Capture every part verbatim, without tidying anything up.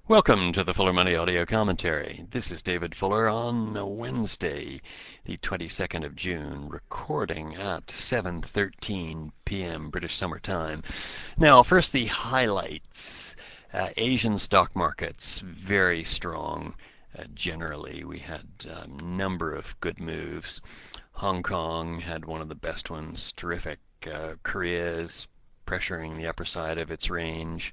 Welcome to the Fuller Money Audio Commentary. This is David Fuller on Wednesday, the twenty-second of June, recording at seven thirteen p m British Summer Time. Now, first the highlights. Uh, Asian stock markets, very strong. Uh, generally, we had a number of good moves. Hong Kong had one of the best ones, terrific. Uh, Korea is pressuring the upper side of its range.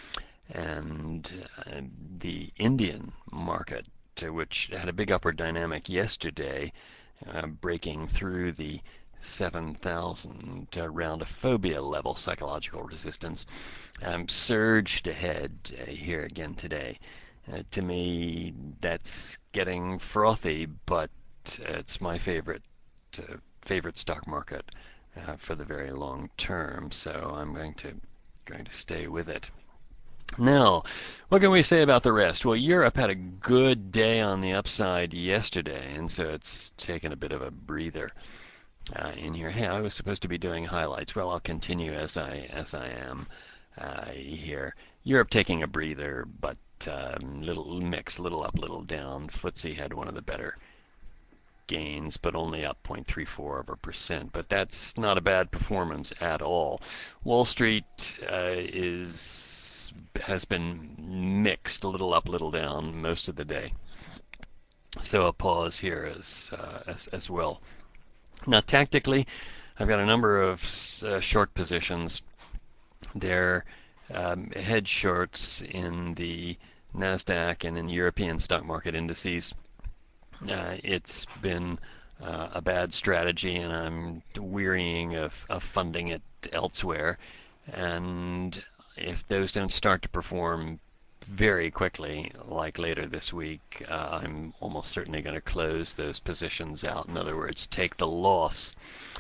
And uh, the Indian market, uh, which had a big upward dynamic yesterday, uh, breaking through the seven thousand uh, roundophobia level psychological resistance, um, surged ahead uh, here again today. Uh, to me, that's getting frothy, but uh, it's my favorite uh, favorite stock market uh, for the very long term, so I'm going to going to stay with it. Now, what can we say about the rest? Well, Europe had a good day on the upside yesterday, and so it's taken a bit of a breather uh, in here. Hey, I was supposed to be doing highlights. Well, I'll continue as I as I am uh, here. Europe taking a breather, but um, little mix, little up, little down. F T S E had one of the better gains, but only up zero point three four of a percent. But that's not a bad performance at all. Wall Street uh, is has been mixed, a little up, little down most of the day. So a pause here as uh, as, as well. Now tactically, I've got a number of uh, short positions. They're um, hedge shorts in the NASDAQ and in European stock market indices. Uh, it's been uh, a bad strategy, and I'm wearying of, of funding it elsewhere. And if those don't start to perform very quickly, like later this week, uh, I'm almost certainly going to close those positions out. In other words, take the loss.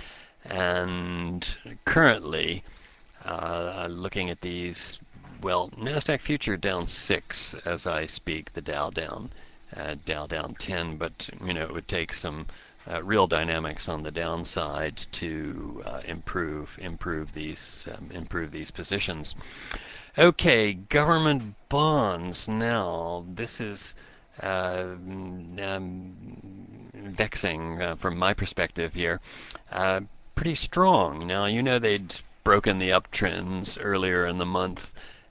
And currently, uh, looking at these, well, NASDAQ future down six as I speak, the Dow down, uh, Dow down ten, but you know it would take some uh, real dynamics on the downside to uh, improve improve these um, improve these positions. Okay, government bonds. Now this is uh, um, vexing uh, from my perspective here. Uh, pretty strong. Now you know they'd broken the uptrends earlier in the month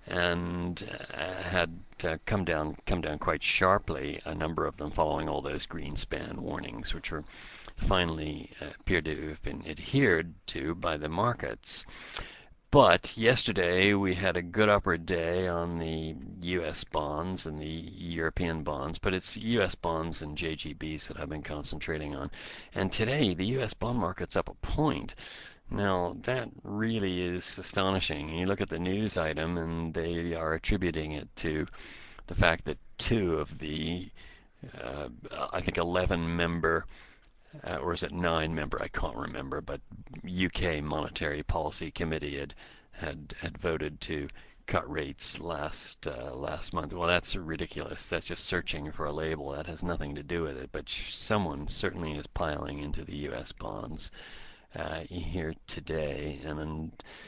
and uh, had uh, come down come down quite sharply, a number of them following all those Greenspan warnings, which were finally uh, appeared to have been adhered to by the markets. But yesterday we had a good upward day on the U S bonds and the European bonds, but it's U S bonds and J G Bs that I've been concentrating on. And today the U S bond market's up a point. Now, that really is astonishing. You look at the news item, and they are attributing it to the fact that two of the, uh, I think, eleven member, uh, or is it nine member? I can't remember, but U K Monetary Policy Committee had had, had voted to cut rates last uh, last month. Well, that's ridiculous. That's just searching for a label. That has nothing to do with it. But someone certainly is piling into the U S bonds uh, here today, and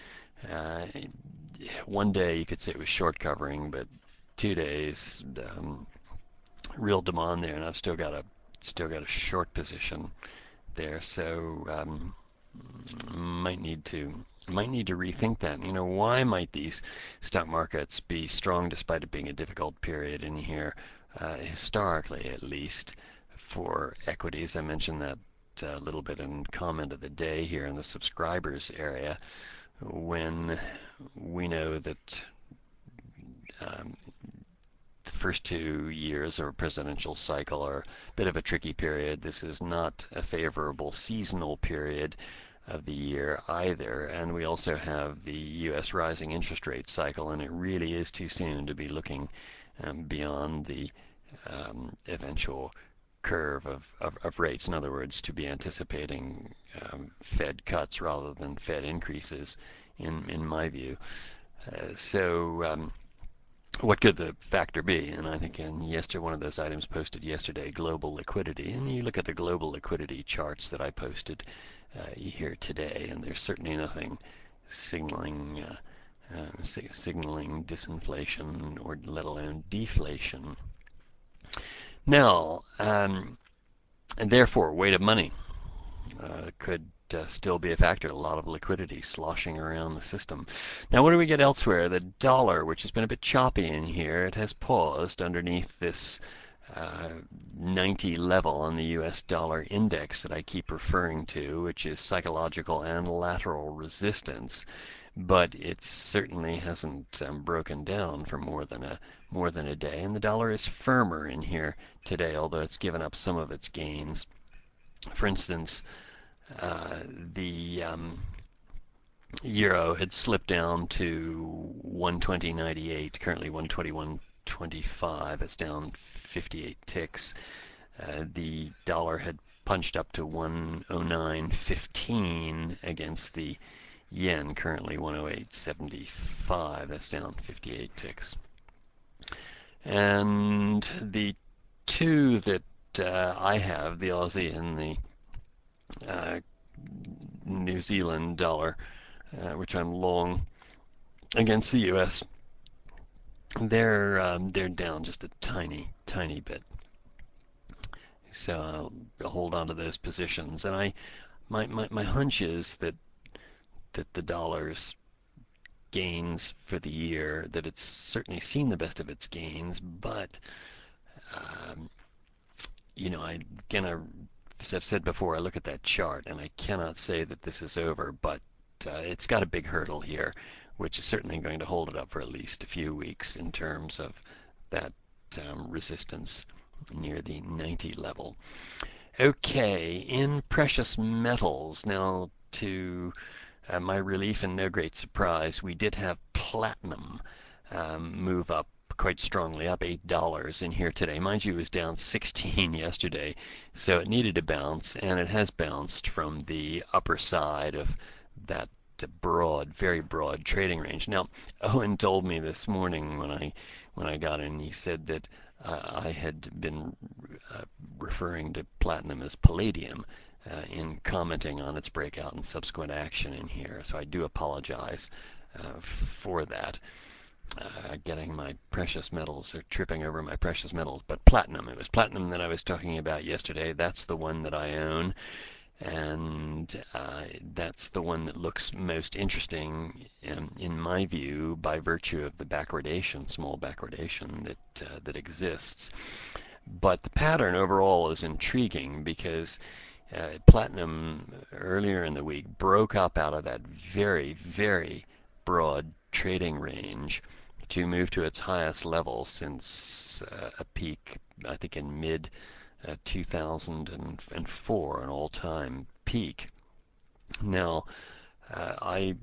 uh, one day you could say it was short covering, but two days um, real demand there, and I've still got a still got a short position there, so um, might need to might need to rethink that. You know, why might these stock markets be strong despite it being a difficult period in here, uh, historically at least, for equities? I mentioned that a little bit in comment of the day here in the subscribers area, when we know that um, the first two years of a presidential cycle are a bit of a tricky period. This is not a favorable seasonal period of the year either, and we also have the U S rising interest rate cycle, and it really is too soon to be looking um, beyond the um, eventual curve of, of, of rates. In other words, to be anticipating um, Fed cuts rather than Fed increases, in, in my view. Uh, so um, what could the factor be? And I think in yesterday, one of those items posted yesterday, global liquidity. And you look at the global liquidity charts that I posted uh, here today, and there's certainly nothing signaling uh, uh, signaling disinflation or let alone deflation. Now, um, and therefore, weight of money uh, could uh, still be a factor. A lot of liquidity sloshing around the system. Now, what do we get elsewhere? The dollar, which has been a bit choppy in here, it has paused underneath this uh, ninety level on the U S dollar index that I keep referring to, which is psychological and lateral resistance. But it certainly hasn't um, broken down for more than a more than a day, and the dollar is firmer in here today, although it's given up some of its gains. For instance, uh, the um, euro had slipped down to one twenty ninety-eight, currently one twenty-one twenty-five. It's down fifty-eight ticks. Uh, the dollar had punched up to one oh nine fifteen against the yen, currently one oh eight seventy-five. That's down fifty-eight ticks. And the two that uh, I have, the Aussie and the uh, New Zealand dollar, uh, which I'm long against the U S, they're um, they're down just a tiny, tiny bit. So I'll hold on to those positions. And I, my, my, my hunch is that that the dollar's gains for the year, that it's certainly seen the best of its gains, but um, you know, I gonna, as I've said before, I look at that chart and I cannot say that this is over, but uh, it's got a big hurdle here, which is certainly going to hold it up for at least a few weeks in terms of that um, resistance near the ninety level. Okay, in precious metals, now to uh, my relief and no great surprise, we did have platinum um, move up quite strongly, up eight dollars in here today. Mind you, it was down sixteen yesterday, so it needed to bounce, and it has bounced from the upper side of that broad, very broad trading range. Now, Owen told me this morning when I when I got in, he said that uh, I had been uh, referring to platinum as palladium uh, in commenting on its breakout and subsequent action in here. So I do apologize uh, for that. Uh, getting my precious metals or tripping over my precious metals, but platinum. It was platinum that I was talking about yesterday. That's the one that I own, and uh, that's the one that looks most interesting in, in my view by virtue of the backwardation, small backwardation that uh, that exists. But the pattern overall is intriguing because uh, platinum earlier in the week broke up out of that very, very broad trading range to move to its highest level since uh, a peak, I think, in mid uh, two thousand four, an all-time peak. Now, uh, I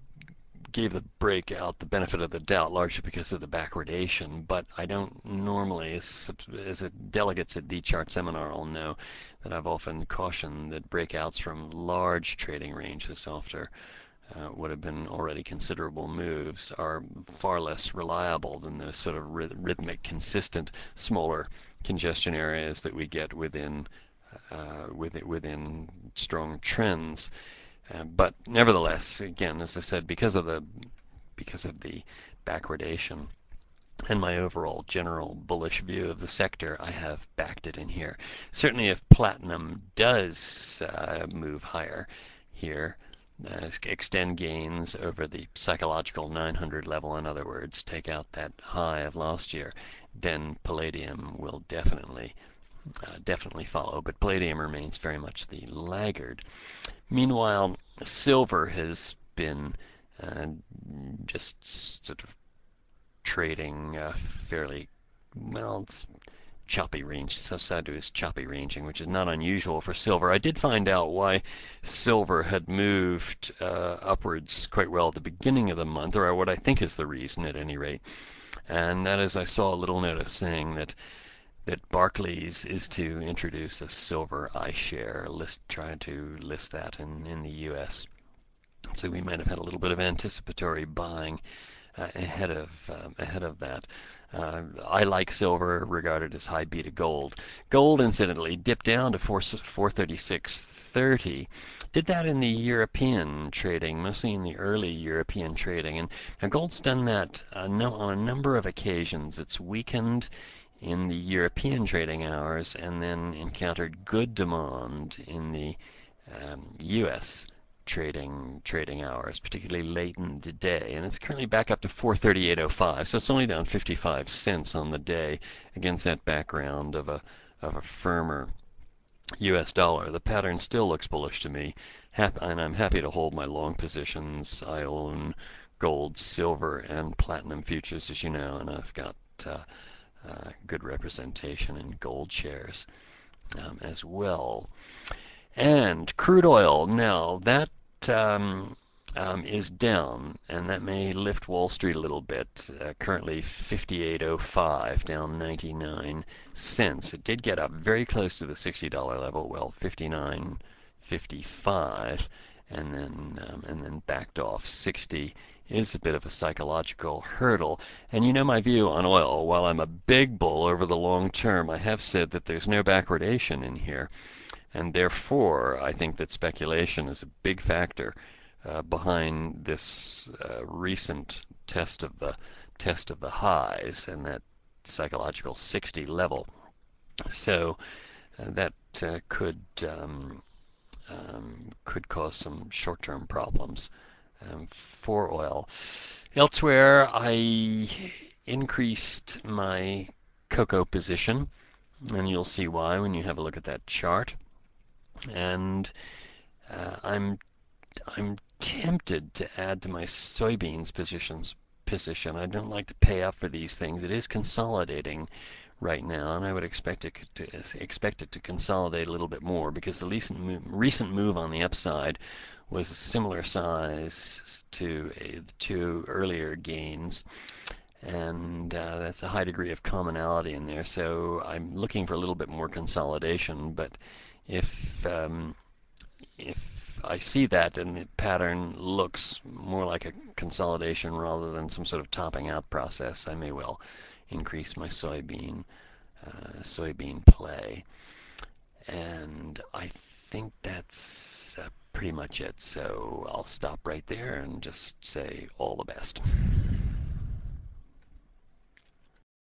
gave the breakout the benefit of the doubt largely because of the backwardation, but I don't normally, as, as a delegates at the chart seminar will know, that I've often cautioned that breakouts from large trading ranges after uh, what have been already considerable moves are far less reliable than those sort of rhythmic, consistent, smaller congestion areas that we get within uh, within, within strong trends. Uh, but nevertheless, again, as I said, because of the because of the backwardation and my overall general bullish view of the sector, I have backed it in here. Certainly, if platinum does uh, move higher here, uh, extend gains over the psychological nine hundred level, in other words, take out that high of last year, then palladium will definitely uh, definitely follow. But palladium remains very much the laggard. Meanwhile, silver has been uh, just sort of trading uh, fairly, well, it's choppy range. Sasadu is choppy ranging, which is not unusual for silver. I did find out why silver had moved uh, upwards quite well at the beginning of the month, or what I think is the reason at any rate. And that is I saw a little notice saying that that Barclays is to introduce a silver iShare, list, trying to list that in, in the U S. So we might have had a little bit of anticipatory buying uh, ahead of um, ahead of that. Uh, I like silver, regarded as high beta gold. Gold, incidentally, dipped down to four thirty-six thirty Did that in the European trading, mostly in the early European trading. And now gold's done that uh, no, on a number of occasions. It's weakened in the European trading hours and then encountered good demand in the um, U S trading trading hours, particularly late in the day. And it's currently back up to four thirty-eight oh five, so it's only down fifty-five cents on the day against that background of a of a firmer U S dollar. The pattern still looks bullish to me, and I'm happy to hold my long positions. I own gold, silver, and platinum futures, as you know, and I've got uh, uh, good representation in gold shares um, as well. And crude oil, now that um, um, is down, and that may lift Wall Street a little bit. Uh, currently fifty-eight oh five, down ninety-nine cents. It did get up very close to the sixty dollar level, well, fifty-nine fifty-five, and then um, and then backed off. sixty is a bit of a psychological hurdle. And you know my view on oil. While I'm a big bull over the long term, I have said that there's no backwardation in here. And therefore, I think that speculation is a big factor uh, behind this uh, recent test of the test of the highs and that psychological sixty level. So uh, that uh, could um, um, could cause some short-term problems um, for oil. Elsewhere, I increased my cocoa position, and you'll see why when you have a look at that chart. And uh, I'm I'm tempted to add to my soybeans positions position. I don't like to pay up for these things. It is consolidating right now, and I would expect it to expect it to consolidate a little bit more because the recent move, recent move on the upside was a similar size to a, the two earlier gains, and uh, that's a high degree of commonality in there. So I'm looking for a little bit more consolidation, but if um, if I see that and the pattern looks more like a consolidation rather than some sort of topping out process, I may well increase my soybean uh, soybean play. And I think that's uh, pretty much it. So I'll stop right there and just say all the best.